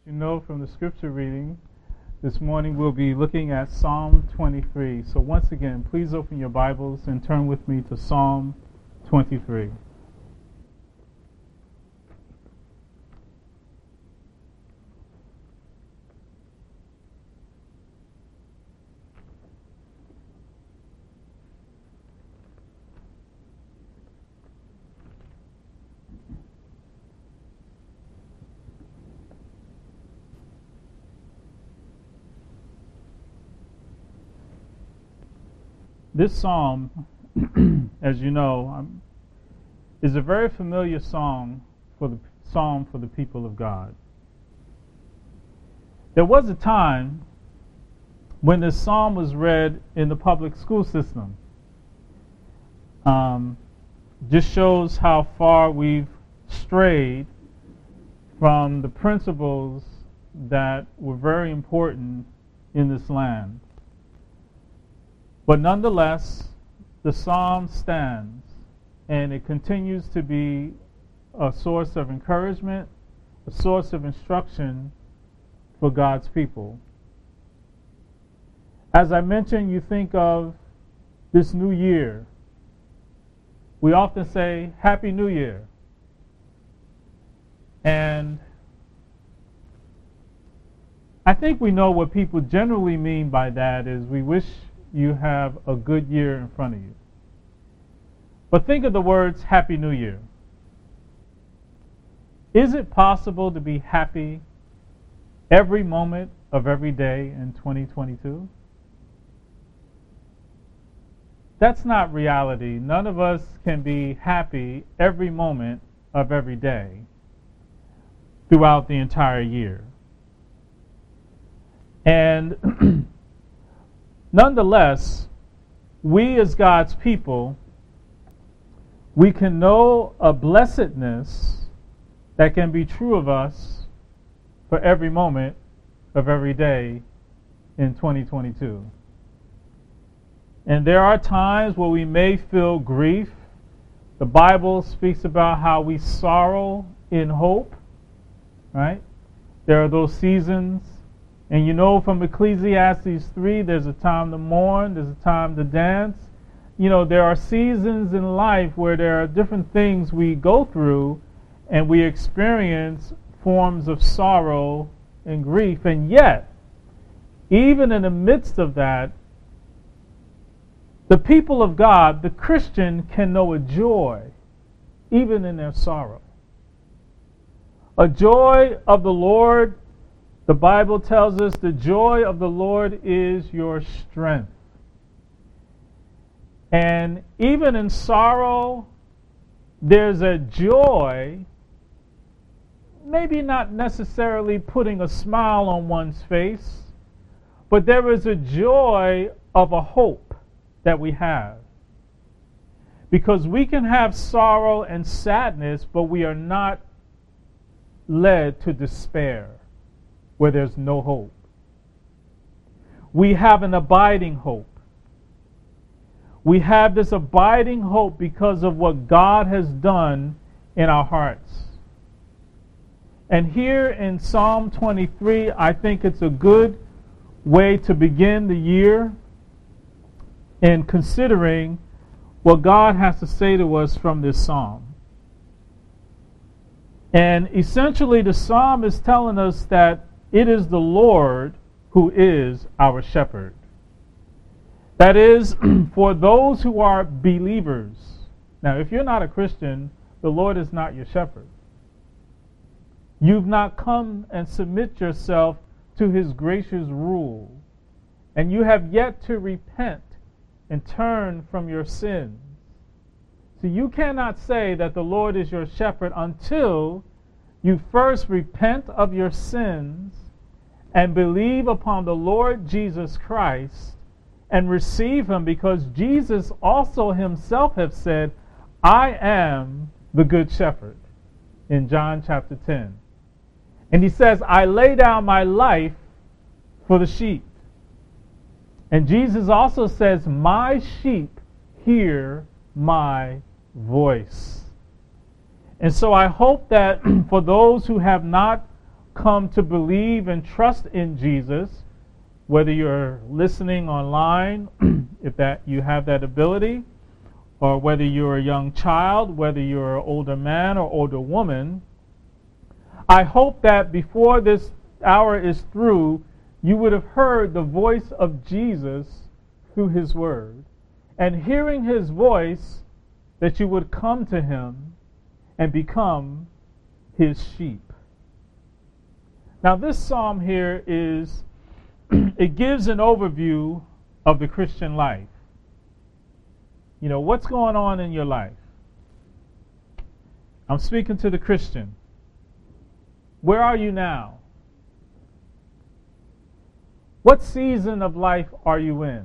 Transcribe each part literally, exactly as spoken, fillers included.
You know from the scripture reading, this morning we'll be looking at Psalm twenty-three. So once again, please open your Bibles and turn with me to Psalm twenty-three. This psalm, as you know, um, is a very familiar song for the psalm for the people of God. There was a time when this psalm was read in the public school system. Um, just shows how far we've strayed from the principles that were very important in this land. But nonetheless, the psalm stands, and it continues to be a source of encouragement, a source of instruction for God's people. As I mentioned, you think of this new year. We often say, Happy New Year. And I think we know what people generally mean by that is we wish you have a good year in front of you. But think of the words Happy New Year. Is it possible to be happy every moment of every day in twenty twenty-two? That's not reality. None of us can be happy every moment of every day throughout the entire year. And nonetheless, we as God's people, we can know a blessedness that can be true of us for every moment of every day in twenty twenty-two. And there are times where we may feel grief. The Bible speaks about how we sorrow in hope, right? There are those seasons. And you know from Ecclesiastes three, there's a time to mourn, there's a time to dance. You know, there are seasons in life where there are different things we go through and we experience forms of sorrow and grief. And yet, even in the midst of that, the people of God, the Christian, can know a joy, even in their sorrow. A joy of the Lord. The Bible tells us the joy of the Lord is your strength. And even in sorrow, there's a joy, maybe not necessarily putting a smile on one's face, but there is a joy of a hope that we have. Because we can have sorrow and sadness, but we are not led to despair where there's no hope. We have an abiding hope. We have this abiding hope because of what God has done in our hearts. And here in Psalm twenty-three, I think it's a good way to begin the year in considering what God has to say to us from this psalm. And essentially, the psalm is telling us that it is the Lord who is our shepherd. That is, for those who are believers. Now, if you're not a Christian, the Lord is not your shepherd. You've not come and submit yourself to His gracious rule. And you have yet to repent and turn from your sins. So you cannot say that the Lord is your shepherd until you first repent of your sins and believe upon the Lord Jesus Christ and receive Him, because Jesus also Himself has said, I am the good shepherd, in John chapter ten. And He says, I lay down my life for the sheep. And Jesus also says, my sheep hear my voice. And so I hope that for those who have not come to believe and trust in Jesus, whether you're listening online, if that you have that ability, or whether you're a young child, whether you're an older man or older woman, I hope that before this hour is through, you would have heard the voice of Jesus through his word. And hearing his voice, that you would come to him and become his sheep. Now this psalm here is, it gives an overview of the Christian life. You know, what's going on in your life? I'm speaking to the Christian. Where are you now? What season of life are you in?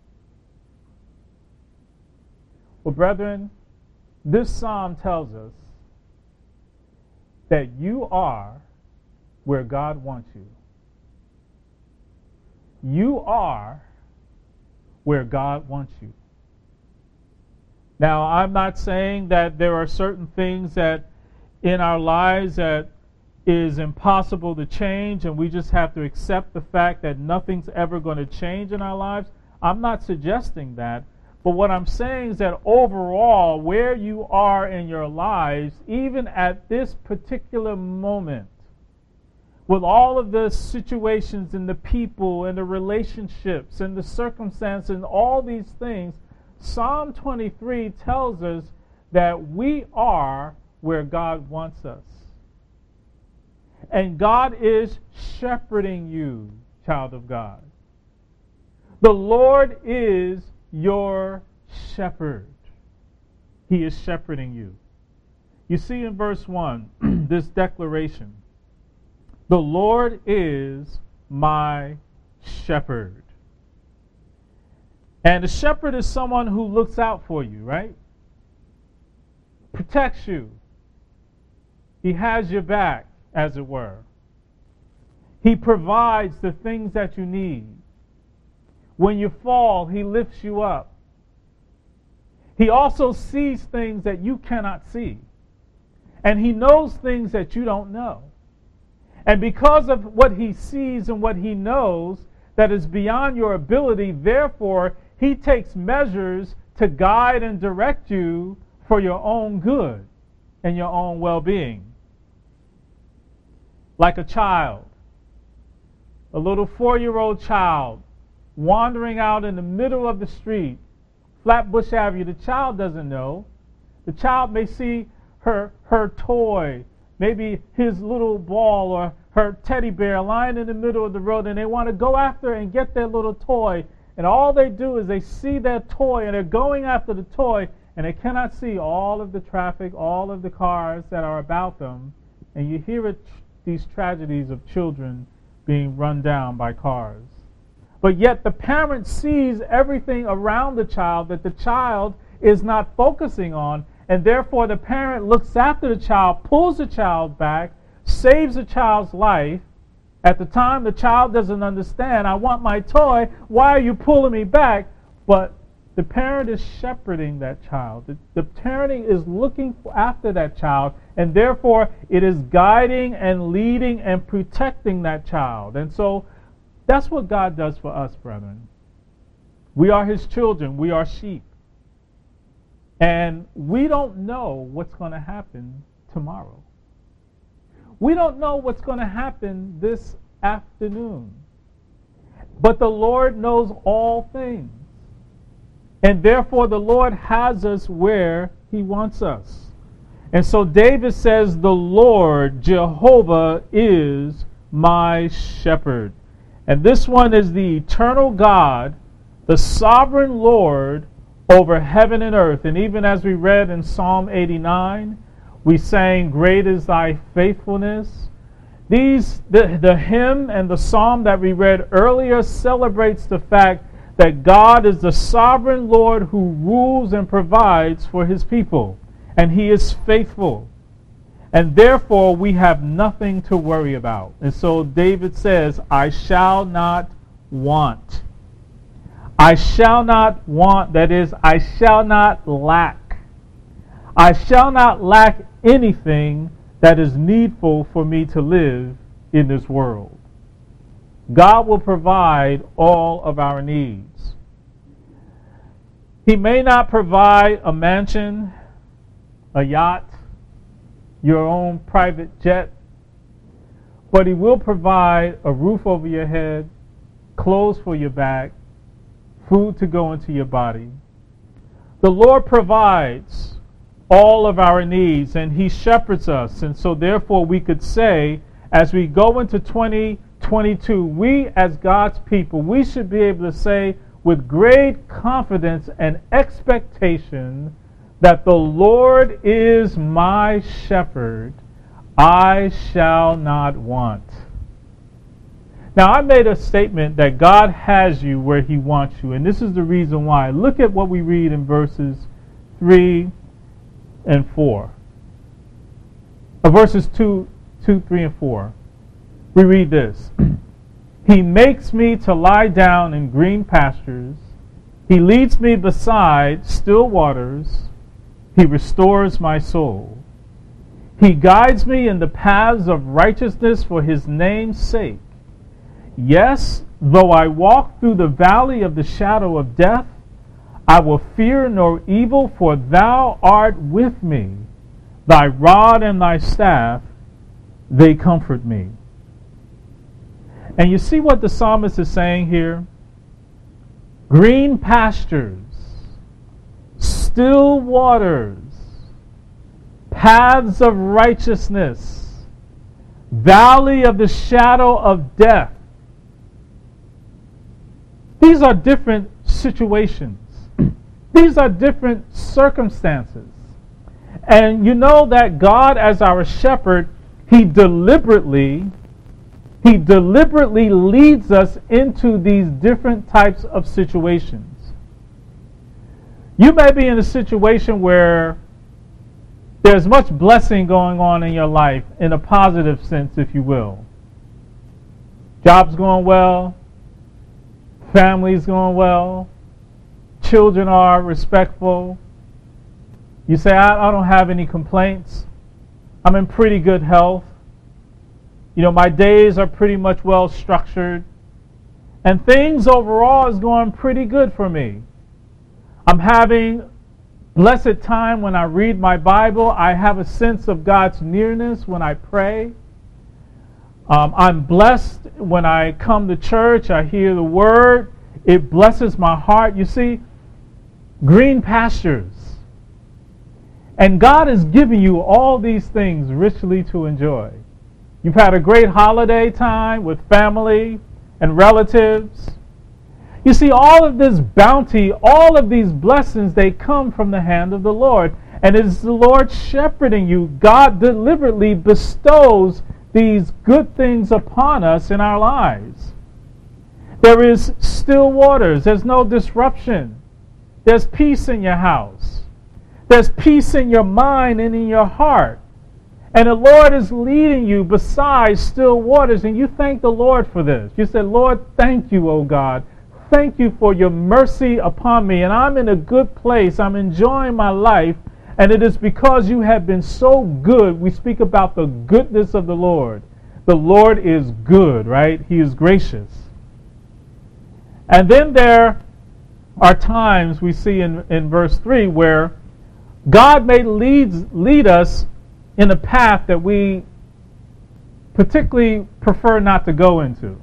Well, brethren, this psalm tells us that you are where God wants you. You are where God wants you. Now, I'm not saying that there are certain things that in our lives that is impossible to change and we just have to accept the fact that nothing's ever going to change in our lives. I'm not suggesting that. But what I'm saying is that overall, where you are in your lives, even at this particular moment, with all of the situations and the people and the relationships and the circumstances and all these things, Psalm twenty-three tells us that we are where God wants us. And God is shepherding you, child of God. The Lord is your shepherd. He is shepherding you. You see in verse one, this declaration, the Lord is my shepherd. And a shepherd is someone who looks out for you, right? Protects you. He has your back, as it were. He provides the things that you need. When you fall, he lifts you up. He also sees things that you cannot see. And he knows things that you don't know. And because of what he sees and what he knows that is beyond your ability, therefore, he takes measures to guide and direct you for your own good and your own well-being. Like a child, a little four-year-old child wandering out in the middle of the street, Flatbush Avenue. The child doesn't know. The child may see her her toy, maybe his little ball or her teddy bear lying in the middle of the road, and they want to go after and get their little toy. And all they do is they see their toy and they're going after the toy, and they cannot see all of the traffic, all of the cars that are about them. And you hear it, these tragedies of children being run down by cars. But yet the parent sees everything around the child that the child is not focusing on, and therefore the parent looks after the child, pulls the child back, saves the child's life. At the time, the child doesn't understand, I want my toy, why are you pulling me back? But the parent is shepherding that child. The, the parenting is looking after that child, and therefore it is guiding and leading and protecting that child. And so that's what God does for us, brethren. We are his children. We are sheep. And we don't know what's going to happen tomorrow. We don't know what's going to happen this afternoon. But the Lord knows all things. And therefore the Lord has us where he wants us. And so David says, the Lord, Jehovah, is my shepherd. And this one is the eternal God, the sovereign Lord over heaven and earth. And even as we read in Psalm eighty-nine, we sang, great is thy faithfulness. These, the, the hymn and the psalm that we read earlier celebrates the fact that God is the sovereign Lord who rules and provides for his people. And he is faithful. And therefore we have nothing to worry about. And so David says, I shall not want. I shall not want, that is, I shall not lack. I shall not lack anything that is needful for me to live in this world. God will provide all of our needs. He may not provide a mansion, a yacht, your own private jet, but He will provide a roof over your head, clothes for your back, food to go into your body. The Lord provides all of our needs, and He shepherds us. And so therefore we could say, as we go into twenty twenty-two, we as God's people, we should be able to say with great confidence and expectation that the Lord is my shepherd, I shall not want. Now, I made a statement that God has you where He wants you, and this is the reason why. Look at what we read in verses three and four. Uh, verses two, two, three, and four. We read this. He makes me to lie down in green pastures. He leads me beside still waters. He restores my soul. He guides me in the paths of righteousness for His name's sake. Yes, though I walk through the valley of the shadow of death, I will fear no evil, for Thou art with me. Thy rod and Thy staff, they comfort me. And you see what the psalmist is saying here? Green pastures, still waters, paths of righteousness, valley of the shadow of death. These are different situations. These are different circumstances. And you know that God, as our shepherd, He deliberately, He deliberately leads us into these different types of situations. You may be in a situation where there's much blessing going on in your life, in a positive sense, if you will. Job's going well. Family's going well. Children are respectful. You say, I, I don't have any complaints. I'm in pretty good health. You know, my days are pretty much well structured. And things overall is going pretty good for me. I'm having blessed time when I read my Bible. I have a sense of God's nearness when I pray. Um, I'm blessed when I come to church. I hear the Word. It blesses my heart. You see, green pastures. And God is giving you all these things richly to enjoy. You've had a great holiday time with family and relatives. You see, all of this bounty, all of these blessings, they come from the hand of the Lord. And it is the Lord shepherding you. God deliberately bestows these good things upon us in our lives. There is still waters. There's no disruption. There's peace in your house. There's peace in your mind and in your heart. And the Lord is leading you beside still waters. And you thank the Lord for this. You say, Lord, thank you, O God. Thank you for your mercy upon me. And I'm in a good place. I'm enjoying my life. And it is because you have been so good. We speak about the goodness of the Lord. The Lord is good, right? He is gracious. And then there are times we see in, in verse three where God may lead, lead us in a path that we particularly prefer not to go into.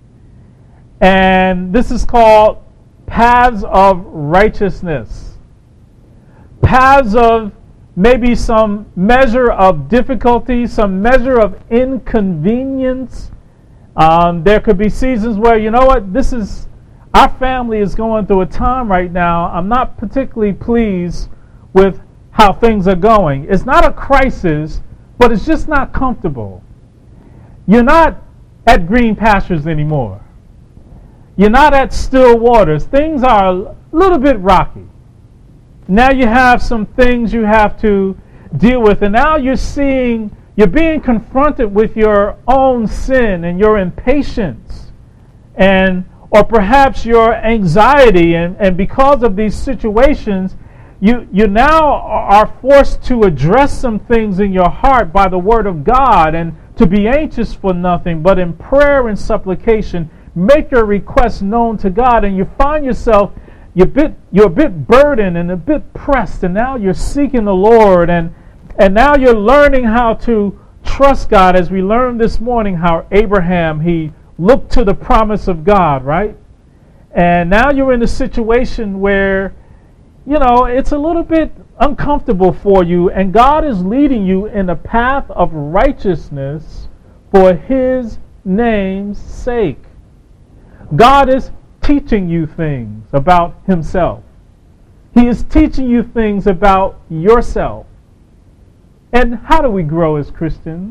And this is called paths of righteousness. Paths of maybe some measure of difficulty, some measure of inconvenience. Um, there could be seasons where, you know what, this is, our family is going through a time right now. I'm not particularly pleased with how things are going. It's not a crisis, but it's just not comfortable. You're not at green pastures anymore. You're not at still waters. Things are a little bit rocky. Now you have some things you have to deal with, and now you're seeing, you're being confronted with your own sin and your impatience, and or perhaps your anxiety, and, and because of these situations, you, you now are forced to address some things in your heart by the Word of God, and to be anxious for nothing, but in prayer and supplication, make your requests known to God. And you find yourself, you're a bit, you're a bit burdened and a bit pressed, and now you're seeking the Lord, and, and now you're learning how to trust God, as we learned this morning how Abraham, he looked to the promise of God, right? And now you're in a situation where, you know, it's a little bit uncomfortable for you, and God is leading you in a path of righteousness for His name's sake. God is teaching you things about Himself. He is teaching you things about yourself. And how do we grow as Christians?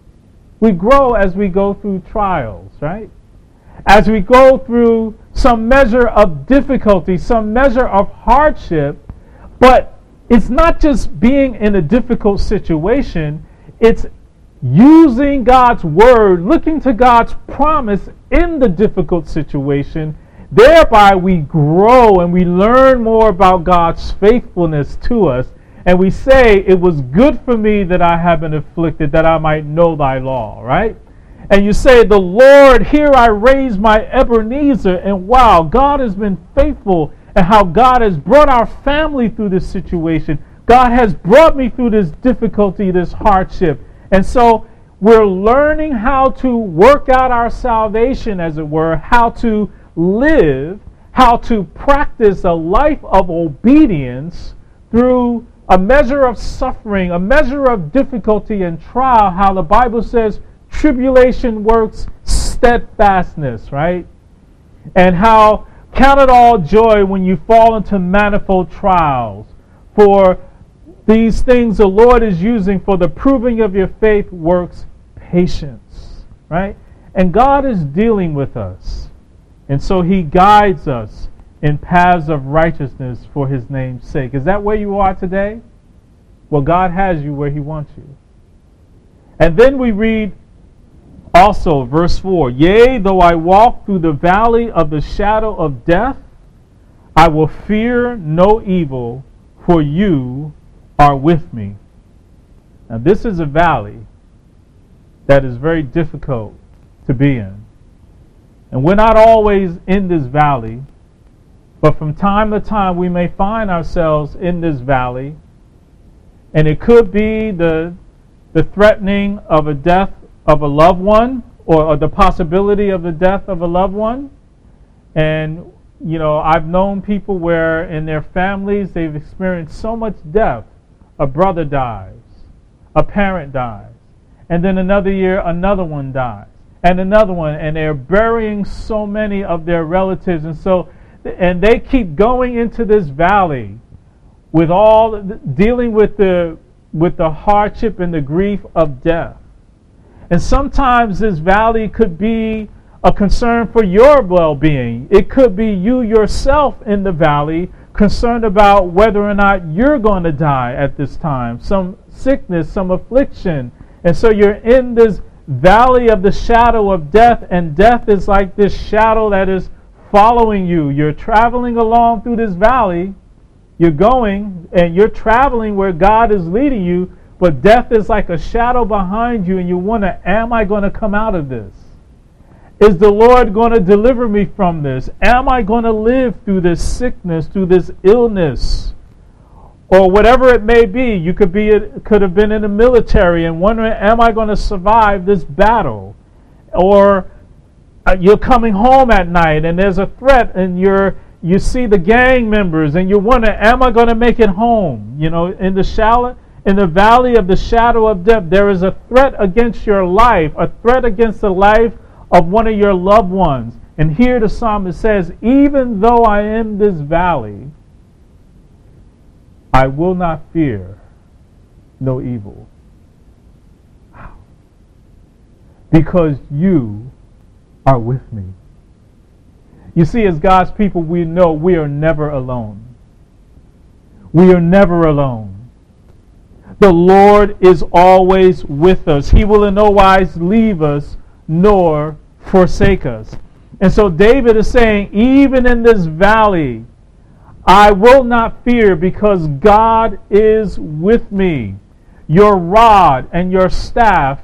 We grow as we go through trials, right? As we go through some measure of difficulty, some measure of hardship, but it's not just being in a difficult situation, it's using God's word, looking to God's promise in the difficult situation. Thereby we grow and we learn more about God's faithfulness to us. And we say, it was good for me that I have been afflicted, that I might know thy law, right? And you say, the Lord, here I raise my Ebenezer. And wow, God has been faithful, and how God has brought our family through this situation. God has brought me through this difficulty, this hardship. And so we're learning how to work out our salvation, as it were, how to live, how to practice a life of obedience through a measure of suffering, a measure of difficulty and trial, how the Bible says tribulation works steadfastness, right? And how count it all joy when you fall into manifold trials. For these things the Lord is using for the proving of your faith works patience, right? And God is dealing with us. And so He guides us in paths of righteousness for His name's sake. Is that where you are today? Well, God has you where He wants you. And then we read also verse four, yea, though I walk through the valley of the shadow of death, I will fear no evil, for you are with me. Now this is a valley that is very difficult to be in. And we're not always in this valley, but from time to time we may find ourselves in this valley, and it could be the, the threatening of a death of a loved one, or, or the possibility of the death of a loved one. And, you know, I've known people where in their families they've experienced so much death. A brother dies, a parent dies, and then another year another one dies, and another one, and they're burying so many of their relatives. And so, and they keep going into this valley with all dealing with the with the hardship and the grief of death. And sometimes this valley could be a concern for your well-being. It could be you yourself in the valley, concerned about whether or not you're going to die at this time. Some sickness, some affliction. And so you're in this valley of the shadow of death, and death is like this shadow that is following you. You're traveling along through this valley. You're going and you're traveling where God is leading you, but death is like a shadow behind you, and you wonder, am I going to come out of this? Is the Lord going to deliver me from this? Am I going to live through this sickness, through this illness? Or whatever it may be. You could be, could have been in the military and wondering, am I going to survive this battle? Or uh, you're coming home at night and there's a threat, and you're you see the gang members and you wonder, am I going to make it home? You know, in the shallow, in the valley of the shadow of death, there is a threat against your life, a threat against the life of one of your loved ones. And here the psalmist says, even though I am in this valley, I will not fear no evil. Because you are with me. You see, as God's people, we know we are never alone. We are never alone. The Lord is always with us. He will in no wise leave us nor forsake us. And so David is saying, even in this valley, I will not fear, because God is with me. Your rod and your staff,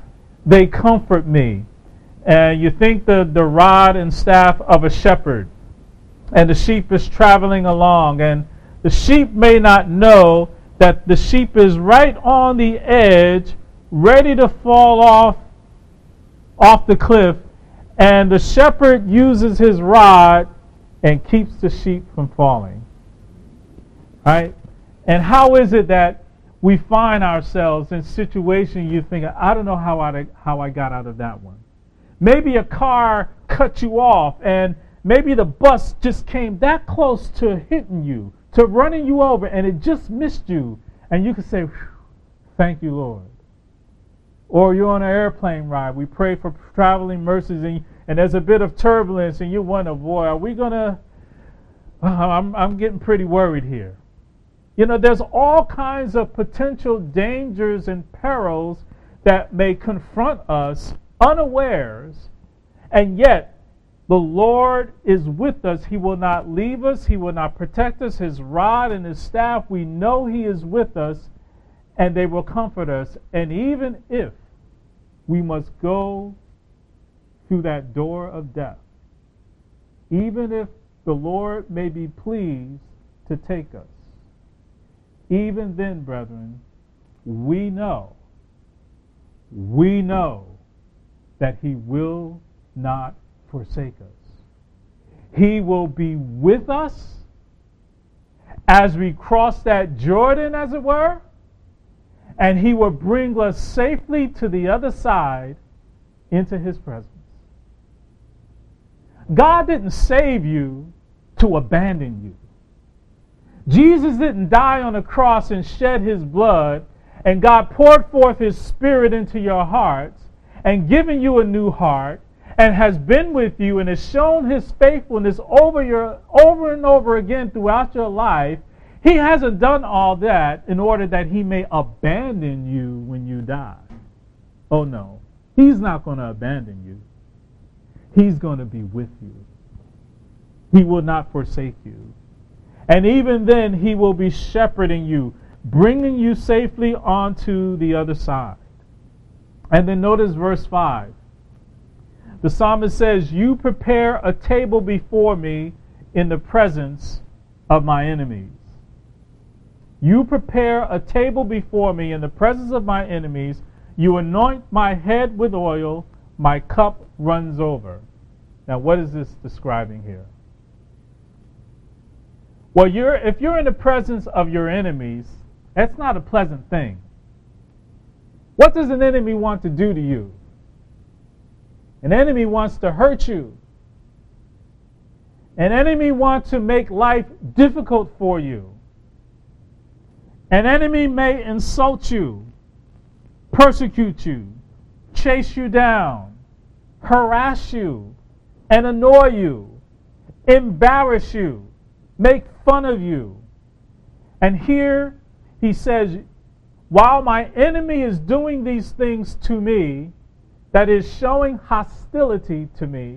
they comfort me. And you think the, the rod and staff of a shepherd, and the sheep is traveling along, and the sheep may not know that the sheep is right on the edge, ready to fall off off the cliff, and the shepherd uses his rod and keeps the sheep from falling. Right? And how is it that we find ourselves in situations you think, I don't know how I, how I got out of that one. Maybe a car cut you off, and maybe the bus just came that close to hitting you, to running you over, and it just missed you. And you can say, thank you, Lord. Or you're on an airplane ride. We pray for traveling mercies, and, and there's a bit of turbulence, and you wonder, boy, are we going to... Uh, I'm, I'm getting pretty worried here. You know, there's all kinds of potential dangers and perils that may confront us unawares, and yet the Lord is with us. He will not leave us. He will not protect us. His rod and his staff, we know he is with us, and they will comfort us. And even if we must go through that door of death, even if the Lord may be pleased to take us, even then, brethren, we know, we know that he will not forsake us. He will be with us as we cross that Jordan, as it were, and he will bring us safely to the other side into his presence. God didn't save you to abandon you. Jesus didn't die on the cross and shed his blood, and God poured forth his Spirit into your hearts and given you a new heart, and has been with you and has shown his faithfulness over your over and over again throughout your life. He hasn't done all that in order that he may abandon you when you die. Oh no, he's not going to abandon you. He's going to be with you. He will not forsake you. And even then, he will be shepherding you, bringing you safely onto the other side. And then notice verse five. The psalmist says, you prepare a table before me in the presence of my enemies. You prepare a table before me in the presence of my enemies. You anoint my head with oil. My cup runs over. Now, what is this describing here? Well, you're, if you're in the presence of your enemies, that's not a pleasant thing. What does an enemy want to do to you? An enemy wants to hurt you. An enemy wants to make life difficult for you. An enemy may insult you, persecute you, chase you down, harass you, and annoy you, embarrass you, make fun of you. And here he says, while my enemy is doing these things to me, that is showing hostility to me,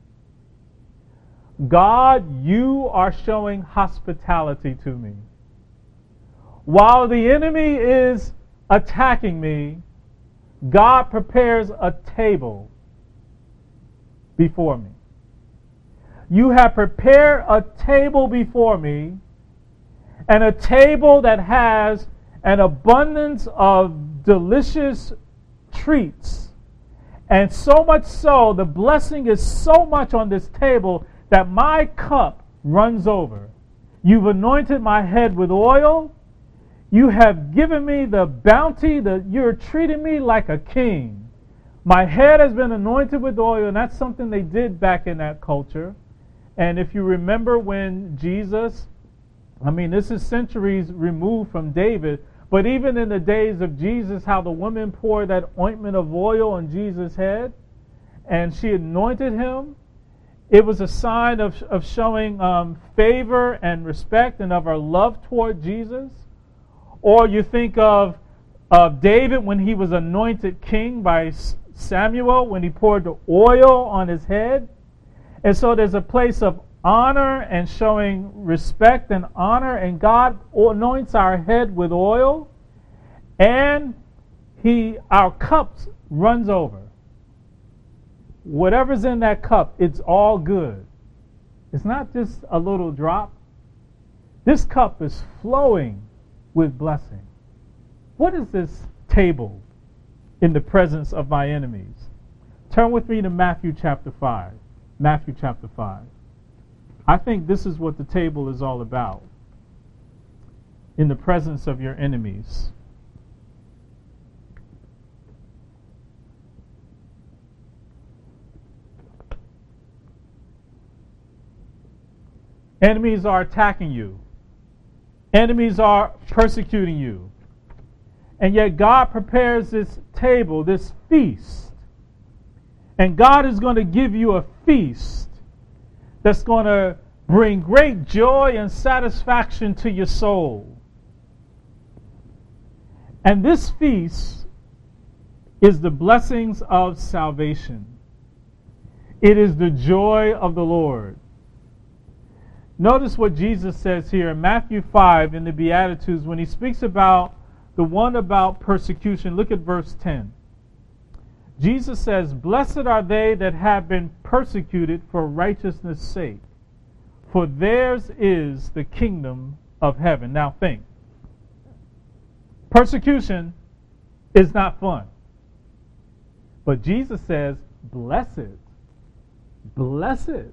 God, you are showing hospitality to me. While the enemy is attacking me, God prepares a table before me. You have prepared a table before me, and a table that has an abundance of delicious treats. And so much so, the blessing is so much on this table that my cup runs over. You've anointed my head with oil. You have given me the bounty that you're treating me like a king. My head has been anointed with oil, and that's something they did back in that culture. And if you remember when Jesus, I mean, this is centuries removed from David, but even in the days of Jesus, how the woman poured that ointment of oil on Jesus' head, and she anointed him, it was a sign of, of showing um, favor and respect and of our love toward Jesus. Or you think of, of David when he was anointed king by Samuel, when he poured the oil on his head. And so there's a place of honor and showing respect and honor, and God anoints our head with oil, and he our cups runs over. Whatever's in that cup, it's all good. It's not just a little drop. This cup is flowing with blessing. What is this table in the presence of my enemies? Turn with me to Matthew chapter five. Matthew chapter five. I think this is what the table is all about. In the presence of your enemies. Enemies are attacking you. Enemies are persecuting you. And yet God prepares this table, this feast. And God is going to give you a feast that's going to bring great joy and satisfaction to your soul. And this feast is the blessings of salvation. It is the joy of the Lord. Notice what Jesus says here in Matthew five in the Beatitudes when he speaks about the one about persecution. Look at verse ten. Jesus says, "Blessed are they that have been persecuted for righteousness' sake, for theirs is the kingdom of heaven." Now think. Persecution is not fun. But Jesus says, blessed. Blessed.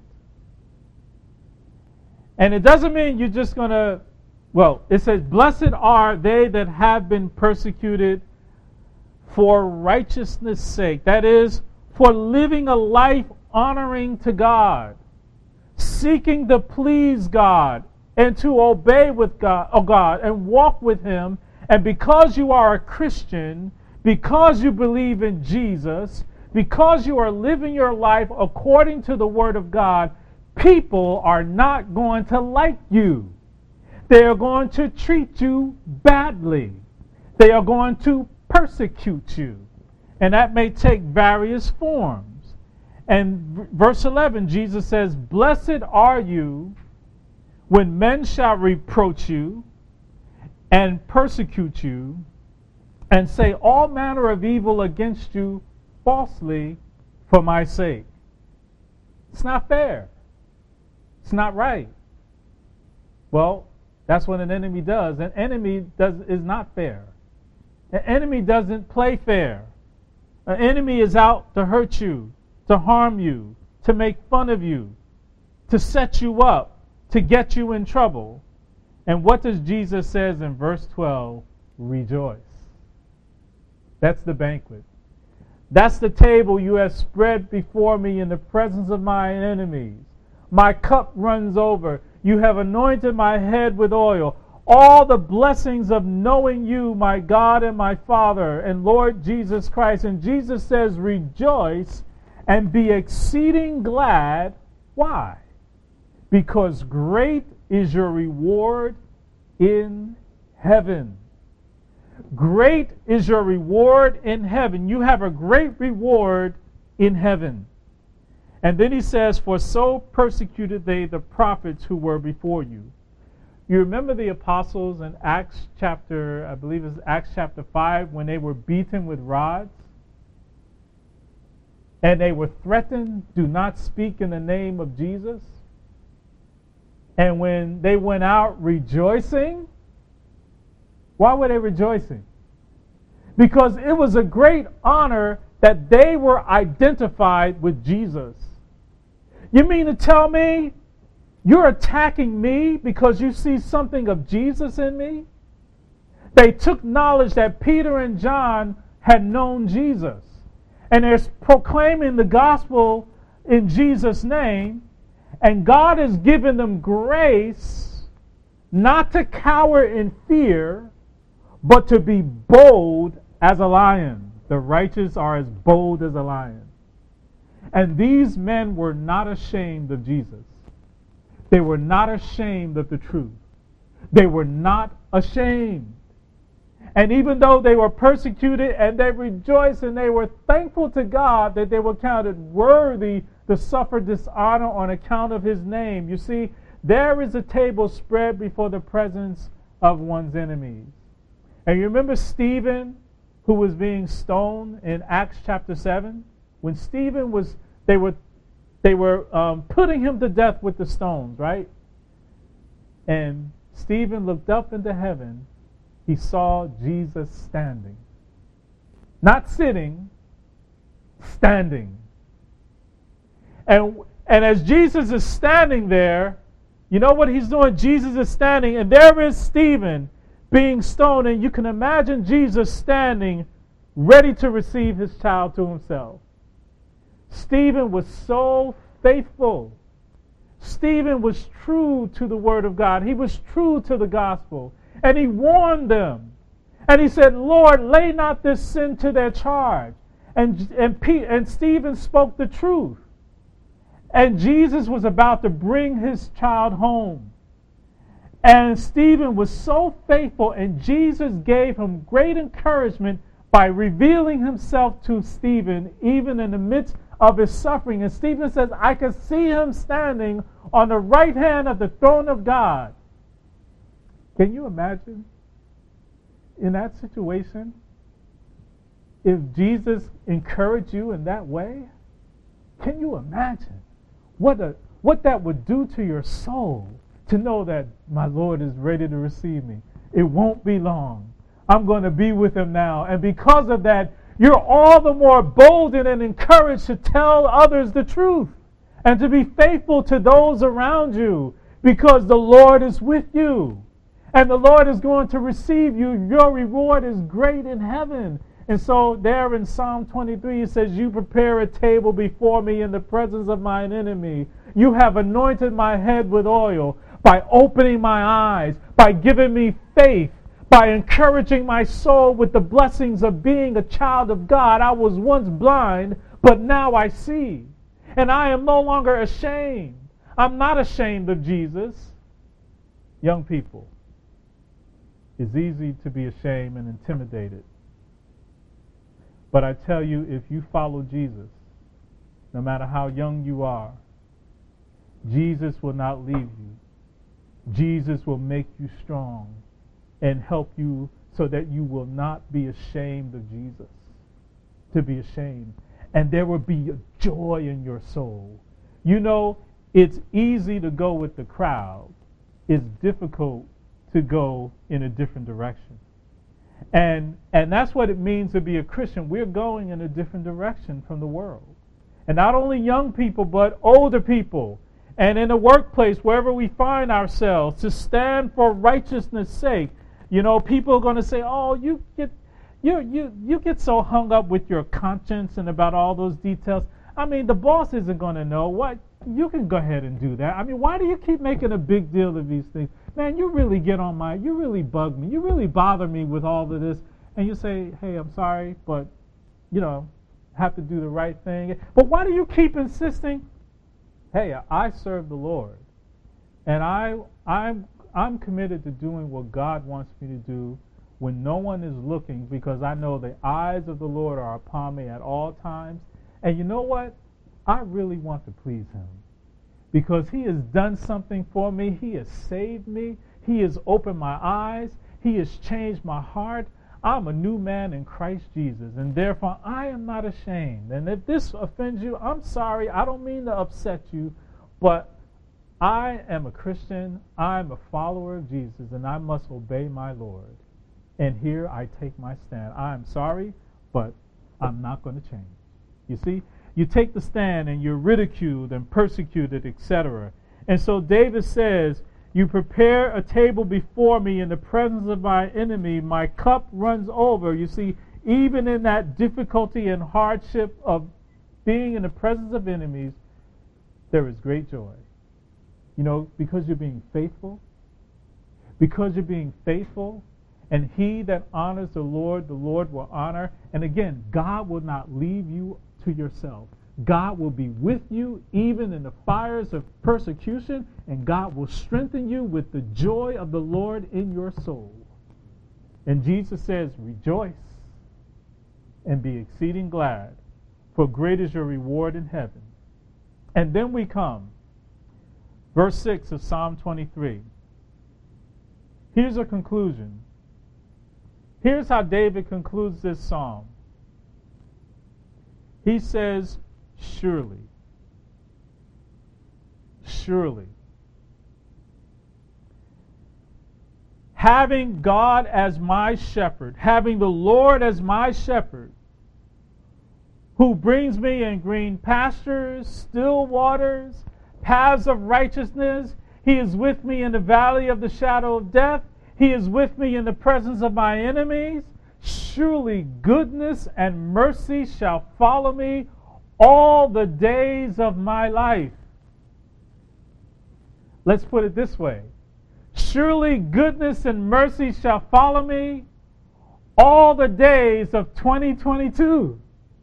And it doesn't mean you're just going to, well, it says, blessed are they that have been persecuted for righteousness' sake. That is, for living a life honoring to God, seeking to please God, and to obey with God, oh God, and walk with Him. And because you are a Christian, because you believe in Jesus, because you are living your life according to the Word of God, people are not going to like you. They are going to treat you badly. They are going to persecute you. And that may take various forms. And verse eleven, Jesus says, "Blessed are you when men shall reproach you and persecute you and say all manner of evil against you falsely for my sake." It's not fair. It's not right. Well, that's what an enemy does. An enemy does is not fair. An enemy doesn't play fair. An enemy is out to hurt you, to harm you, to make fun of you, to set you up, to get you in trouble. And what does Jesus says in verse twelve? Rejoice. That's the banquet. That's the table you have spread before me in the presence of my enemies. My cup runs over. You have anointed my head with oil. All the blessings of knowing you, my God and my Father and Lord Jesus Christ. And Jesus says, rejoice and be exceeding glad. Why? Because great is your reward in heaven. Great is your reward in heaven. You have a great reward in heaven. And then he says, for so persecuted they the prophets who were before you. You remember the apostles in Acts chapter, I believe it's Acts chapter five, when they were beaten with rods? And they were threatened, do not speak in the name of Jesus. And when they went out rejoicing, why were they rejoicing? Because it was a great honor that they were identified with Jesus. You mean to tell me you're attacking me because you see something of Jesus in me? They took knowledge that Peter and John had known Jesus. And they're proclaiming the gospel in Jesus' name. And God has given them grace not to cower in fear, but to be bold as a lion. The righteous are as bold as a lion. And these men were not ashamed of Jesus. They were not ashamed of the truth. They were not ashamed. And even though they were persecuted and they rejoiced and they were thankful to God that they were counted worthy to suffer dishonor on account of His name. You see, there is a table spread before the presence of one's enemies. And you remember Stephen who was being stoned in Acts chapter seven, when Stephen was, they were, they were um, putting him to death with the stones, right? And Stephen looked up into heaven. He saw Jesus standing. Not sitting, standing. And, and as Jesus is standing there, you know what he's doing? Jesus is standing, and there is Stephen being stoned. And you can imagine Jesus standing, ready to receive his child to himself. Stephen was so faithful. Stephen was true to the Word of God. He was true to the gospel. And he warned them. And he said, Lord, lay not this sin to their charge. And, and, Pete, and Stephen spoke the truth. And Jesus was about to bring his child home. And Stephen was so faithful, and Jesus gave him great encouragement by revealing himself to Stephen, even in the midst of his suffering. And Stephen says, I can see him standing on the right hand of the throne of God. Can you imagine in that situation if Jesus encouraged you in that way? Can you imagine what a what that would do to your soul to know that my Lord is ready to receive me? It won't be long. I'm going to be with him now. And because of that, you're all the more boldened and encouraged to tell others the truth and to be faithful to those around you, because the Lord is with you. And the Lord is going to receive you. Your reward is great in heaven. And so there in Psalm twenty-three, it says, you prepare a table before me in the presence of mine enemy. You have anointed my head with oil by opening my eyes, by giving me faith, by encouraging my soul with the blessings of being a child of God. I was once blind, but now I see. And I am no longer ashamed. I'm not ashamed of Jesus. Young people, it's easy to be ashamed and intimidated. But I tell you, if you follow Jesus, no matter how young you are, Jesus will not leave you. Jesus will make you strong and help you so that you will not be ashamed of Jesus. To be ashamed. And there will be a joy in your soul. You know, it's easy to go with the crowd. It's difficult to go in a different direction. And and that's what it means to be a Christian. We're going in a different direction from the world. And not only young people, but older people. And in the workplace, wherever we find ourselves, to stand for righteousness' sake. You know, people are going to say, oh, you get you you you get so hung up with your conscience and about all those details. I mean, the boss isn't going to know. What? You can go ahead and do that. I mean, why do you keep making a big deal of these things? Man, you really get on my, you really bug me. You really bother me with all of this. And you say, hey, I'm sorry, but, you know, have to do the right thing. But why do you keep insisting? Hey, I serve the Lord. And I, I'm, I'm committed to doing what God wants me to do when no one is looking, because I know the eyes of the Lord are upon me at all times. And you know what? I really want to please him, because he has done something for me. He has saved me. He has opened my eyes. He has changed my heart. I'm a new man in Christ Jesus, and therefore I am not ashamed. And if this offends you, I'm sorry. I don't mean to upset you, but I am a Christian. I'm a follower of Jesus, and I must obey my Lord. And here I take my stand. I'm sorry, but I'm not going to change. You see? You take the stand and you're ridiculed and persecuted, et cetera. And so David says, you prepare a table before me in the presence of my enemy. My cup runs over. You see, even in that difficulty and hardship of being in the presence of enemies, there is great joy. You know, because you're being faithful. Because you're being faithful. And he that honors the Lord, the Lord will honor. And again, God will not leave you to yourself. God will be with you even in the fires of persecution, and God will strengthen you with the joy of the Lord in your soul. And Jesus says, rejoice and be exceeding glad, for great is your reward in heaven. And then we come, verse six of Psalm twenty-three. Here's a conclusion. Here's how David concludes this psalm. He says, surely, surely. Having God as my shepherd, having the Lord as my shepherd, who brings me in green pastures, still waters, paths of righteousness. He is with me in the valley of the shadow of death. He is with me in the presence of my enemies. Surely goodness and mercy shall follow me all the days of my life. Let's put it this way. Surely goodness and mercy shall follow me all the days of twenty twenty-two.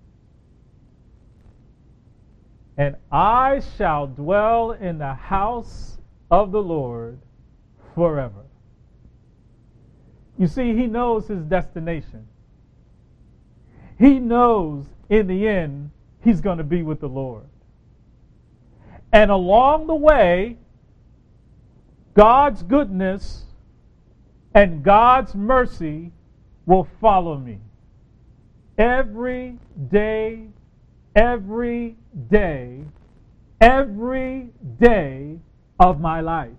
And I shall dwell in the house of the Lord forever. You see, he knows his destination. He knows in the end he's going to be with the Lord. And along the way, God's goodness and God's mercy will follow me every day, every day, every day of my life.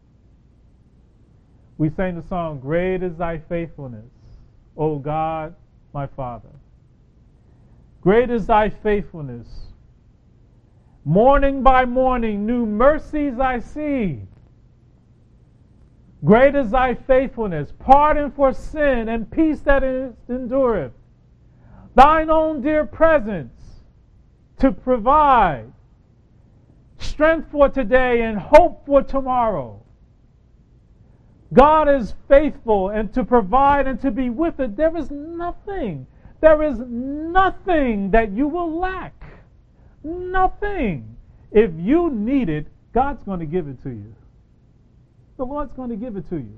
We sang the song, Great is thy faithfulness, O God, my Father. Great is thy faithfulness. Morning by morning, new mercies I see. Great is thy faithfulness, pardon for sin and peace that endureth. Thine own dear presence to provide strength for today and hope for tomorrow. God is faithful and to provide and to be with it. There is nothing, there is nothing that you will lack. Nothing. If you need it, God's going to give it to you. The Lord's going to give it to you.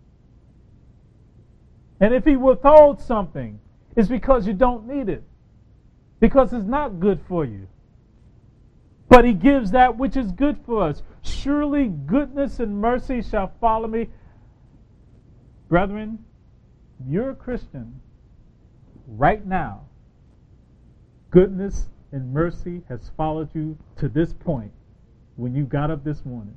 And if he withholds something, it's because you don't need it. Because it's not good for you. But he gives that which is good for us. Surely goodness and mercy shall follow me. Brethren, you're a Christian right now. Goodness and mercy has followed you to this point when you got up this morning.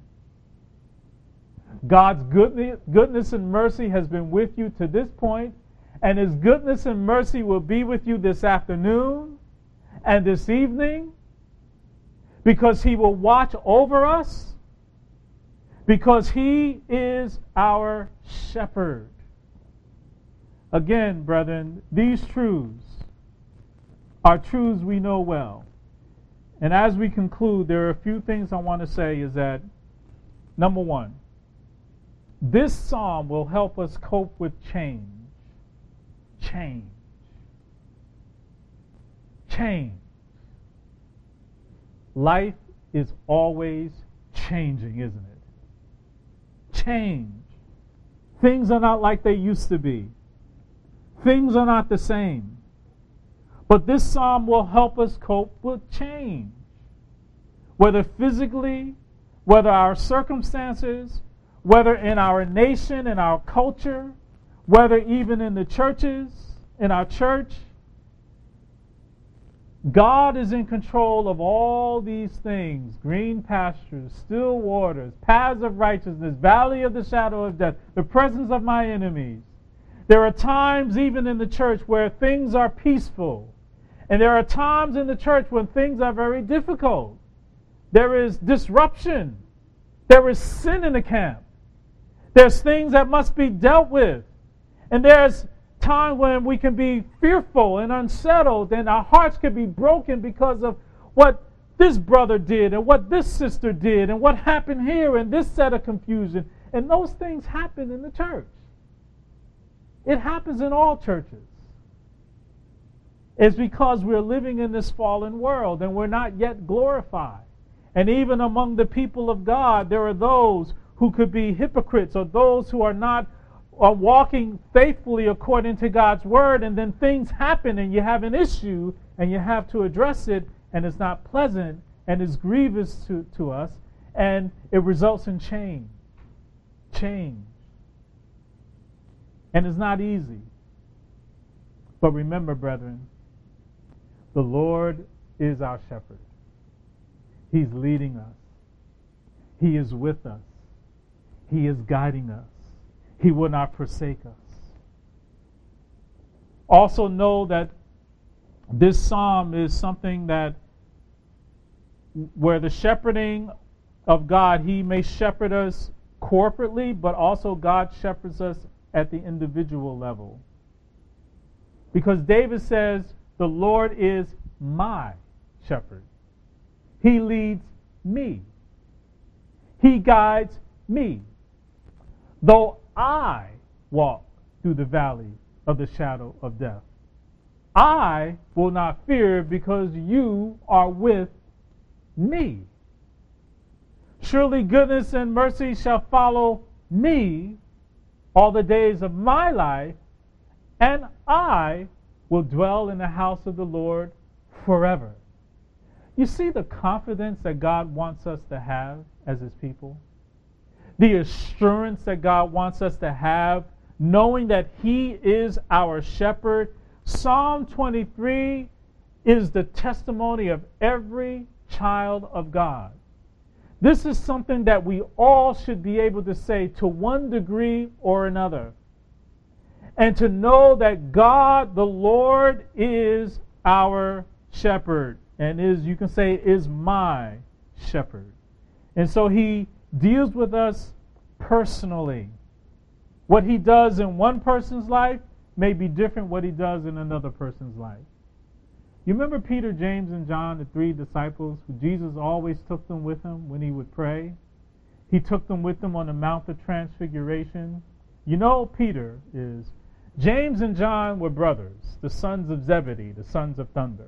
God's goodness, goodness and mercy has been with you to this point, and his goodness and mercy will be with you this afternoon and this evening, because he will watch over us, because he is our shepherd. Again, brethren, these truths are truths we know well. And as we conclude, there are a few things I want to say is that, number one, this psalm will help us cope with change. Change. Change. Life is always changing, isn't it? Change. Things are not like they used to be. Things are not the same. But this psalm will help us cope with change. Whether physically, whether our circumstances, whether in our nation, in our culture, whether even in the churches, in our church, God is in control of all these things. Green pastures, still waters, paths of righteousness, valley of the shadow of death, the presence of my enemies. There are times even in the church where things are peaceful. And there are times in the church when things are very difficult. There is disruption. There is sin in the camp. There's things that must be dealt with. And there's time when we can be fearful and unsettled, and our hearts can be broken because of what this brother did and what this sister did and what happened here and this set of confusion. And those things happen in the church. It happens in all churches. It's because we're living in this fallen world and we're not yet glorified. And even among the people of God, there are those who could be hypocrites or those who are not are walking faithfully according to God's word, and then things happen and you have an issue and you have to address it, and it's not pleasant and it's grievous to, to us, and it results in change. Change. And it's not easy. But remember, brethren, the Lord is our shepherd. He's leading us. He is with us. He is guiding us. He will not forsake us. Also know that this psalm is something that where the shepherding of God, He may shepherd us corporately, but also God shepherds us at the individual level. Because David says, the Lord is my shepherd. He leads me. He guides me. Though I walk through the valley of the shadow of death, I will not fear, because you are with me. Surely goodness and mercy shall follow me all the days of my life, and I will dwell in the house of the Lord forever. You see the confidence that God wants us to have as His people? The assurance that God wants us to have, knowing that He is our shepherd. Psalm twenty-three is the testimony of every child of God. This is something that we all should be able to say to one degree or another. And to know that God, the Lord, is our shepherd. And is, you can say, is my shepherd. And so He deals with us personally. What He does in one person's life may be different what He does in another person's life. You remember Peter, James, and John, the three disciples, who Jesus always took them with Him when He would pray? He took them with Him on the Mount of Transfiguration. You know Peter is. James and John were brothers, the sons of Zebedee, the sons of thunder.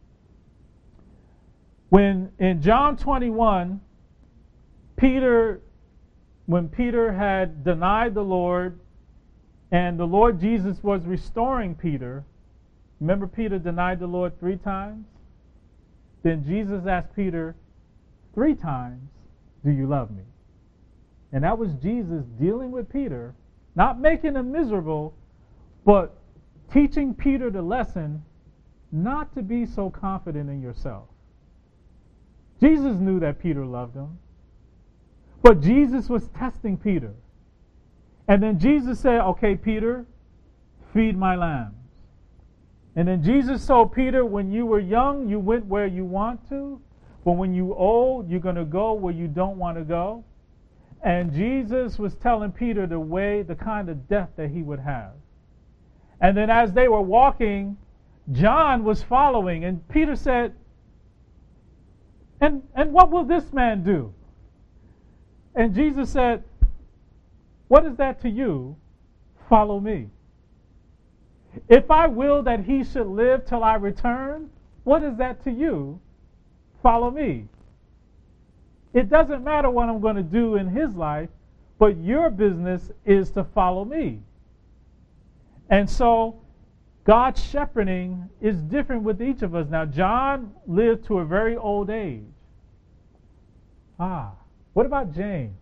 When in John twenty-one, Peter, when Peter had denied the Lord, and the Lord Jesus was restoring Peter, remember Peter denied the Lord three times? Then Jesus asked Peter three times, do you love me? And that was Jesus dealing with Peter, not making him miserable, but teaching Peter the lesson not to be so confident in yourself. Jesus knew that Peter loved him, but Jesus was testing Peter. And then Jesus said, okay, Peter, feed my lambs. And then Jesus told Peter, when you were young, you went where you want to, but when you're old, you're going to go where you don't want to go. And Jesus was telling Peter the way, the kind of death that he would have. And then as they were walking, John was following, and Peter said, and, and what will this man do? And Jesus said, what is that to you? Follow me. If I will that he should live till I return, what is that to you? Follow me. It doesn't matter what I'm going to do in his life, but your business is to follow me. And so God's shepherding is different with each of us. Now, John lived to a very old age. Ah, what about James?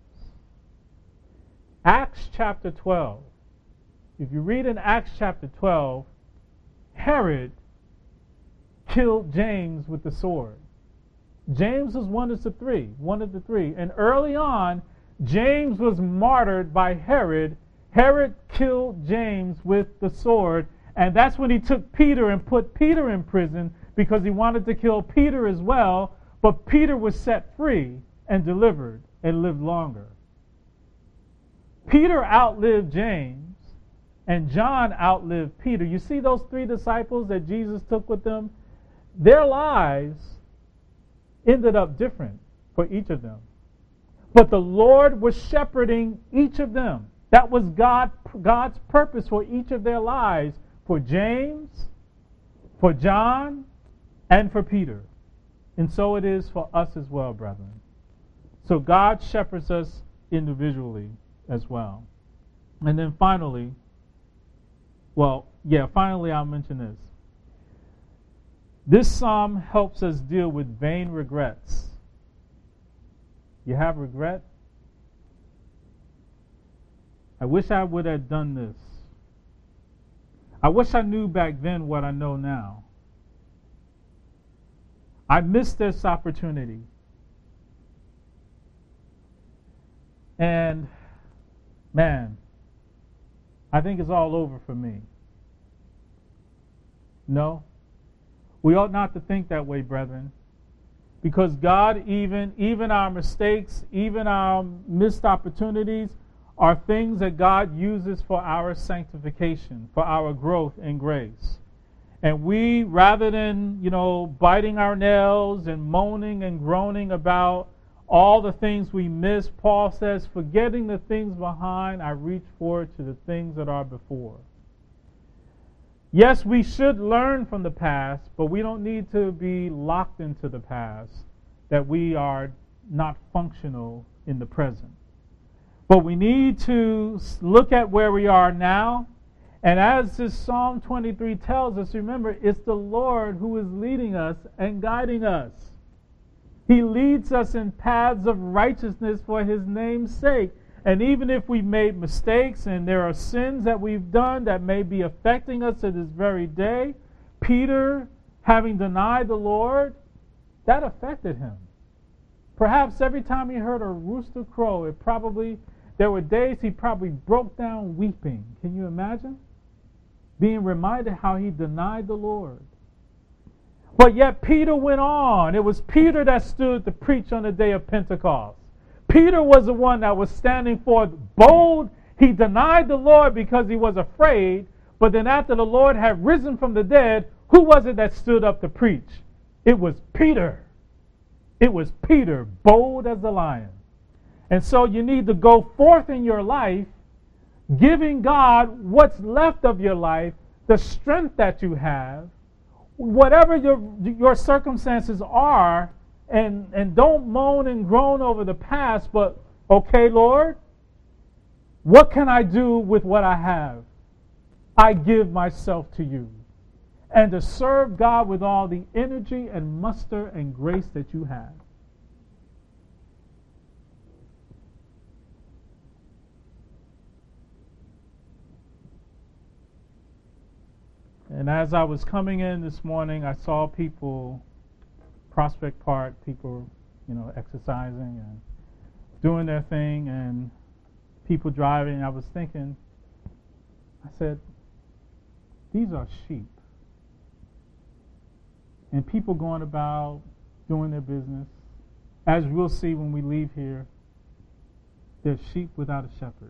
Acts chapter twelve. If you read in Acts chapter twelve, Herod killed James with the sword. James was one of the three, one of the three. And early on, James was martyred by Herod. Herod killed James with the sword. And that's when he took Peter and put Peter in prison, because he wanted to kill Peter as well. But Peter was set free and delivered and lived longer. Peter outlived James, and John outlived Peter. You see those three disciples that Jesus took with them? Their lives ended up different for each of them. But the Lord was shepherding each of them. That was God, God's purpose for each of their lives, for James, for John, and for Peter. And so it is for us as well, brethren. So God shepherds us individually as well. And then finally, well, yeah, finally I'll mention this. This psalm helps us deal with vain regrets. You have regret? I wish I would have done this. I wish I knew back then what I know now. I missed this opportunity. And, man, I think it's all over for me. No, we ought not to think that way, brethren. Because God, even, even our mistakes, even our missed opportunities, are things that God uses for our sanctification, for our growth in grace. And we, rather than, you know, biting our nails and moaning and groaning about all the things we miss, Paul says, forgetting the things behind, I reach forward to the things that are before. Yes, we should learn from the past, but we don't need to be locked into the past, that we are not functional in the present. But we need to look at where we are now. And as this Psalm twenty-three tells us, remember, it's the Lord who is leading us and guiding us. He leads us in paths of righteousness for His name's sake. And even if we've made mistakes and there are sins that we've done that may be affecting us to this very day, Peter, having denied the Lord, that affected him. Perhaps every time he heard a rooster crow, it probably, there were days he probably broke down weeping. Can you imagine? Being reminded how he denied the Lord. But yet Peter went on. It was Peter that stood to preach on the day of Pentecost. Peter was the one that was standing forth bold. He denied the Lord because he was afraid. But then after the Lord had risen from the dead, who was it that stood up to preach? It was Peter. It was Peter, bold as a lion. And so you need to go forth in your life, giving God what's left of your life, the strength that you have, whatever your, your circumstances are, and, and don't moan and groan over the past, but, okay, Lord, what can I do with what I have? I give myself to you. And to serve God with all the energy and muster and grace that you have. And as I was coming in this morning, I saw people, Prospect Park, people, you know, exercising and doing their thing, and people driving. I was thinking, I said, these are sheep. And people going about doing their business. As we'll see when we leave here, they're sheep without a shepherd.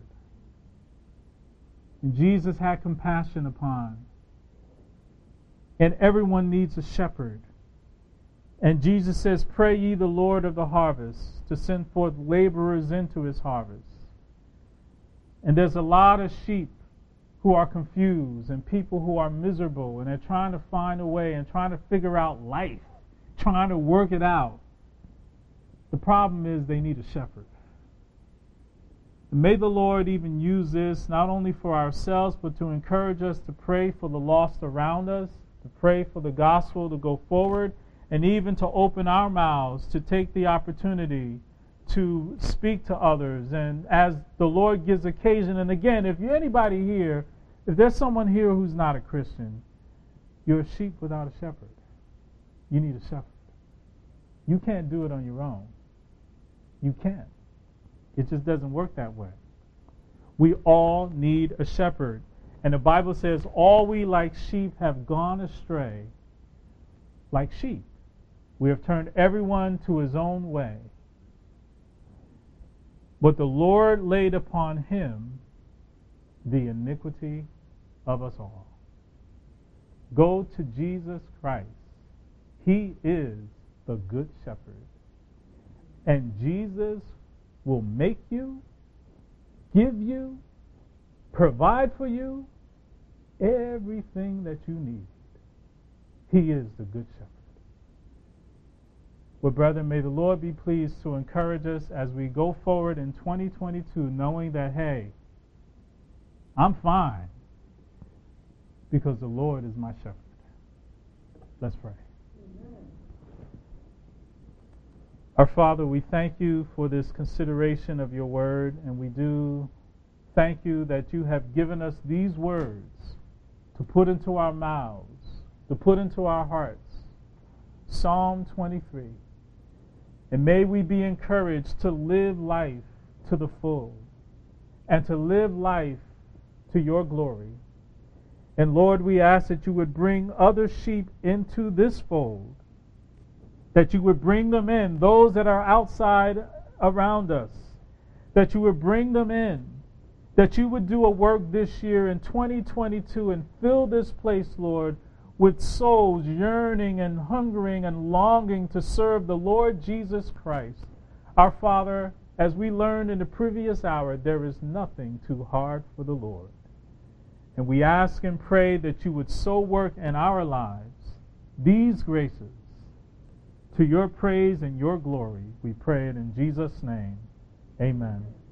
And Jesus had compassion upon. And everyone needs a shepherd. And Jesus says, pray ye the Lord of the harvest to send forth laborers into his harvest. And there's a lot of sheep who are confused and people who are miserable, and they're trying to find a way and trying to figure out life, trying to work it out. The problem is they need a shepherd. And may the Lord even use this not only for ourselves, but to encourage us to pray for the lost around us, to pray for the gospel to go forward, and even to open our mouths to take the opportunity to speak to others. And as the Lord gives occasion, and again, if you're anybody here, if there's someone here who's not a Christian, you're a sheep without a shepherd. You need a shepherd. You can't do it on your own. You can't. It just doesn't work that way. We all need a shepherd. And the Bible says, all we like sheep have gone astray like sheep. We have turned everyone to his own way. But the Lord laid upon him the iniquity of us all. Go to Jesus Christ. He is the good shepherd. And Jesus will make you, give you, provide for you everything that you need. He is the good shepherd. Well, brethren, may the Lord be pleased to encourage us as we go forward in twenty twenty-two, knowing that, hey, I'm fine because the Lord is my shepherd. Let's pray. Amen. Our Father, we thank you for this consideration of your word, and we do thank you that you have given us these words to put into our mouths, to put into our hearts. Psalm twenty-three. And may we be encouraged to live life to the full and to live life to your glory. And Lord, we ask that you would bring other sheep into this fold, that you would bring them in, those that are outside around us, that you would bring them in, that you would do a work this year in twenty twenty-two and fill this place, Lord, with souls yearning and hungering and longing to serve the Lord Jesus Christ. Our Father, as we learned in the previous hour, there is nothing too hard for the Lord. And we ask and pray that you would so work in our lives these graces to your praise and your glory. We pray it in Jesus' name. Amen.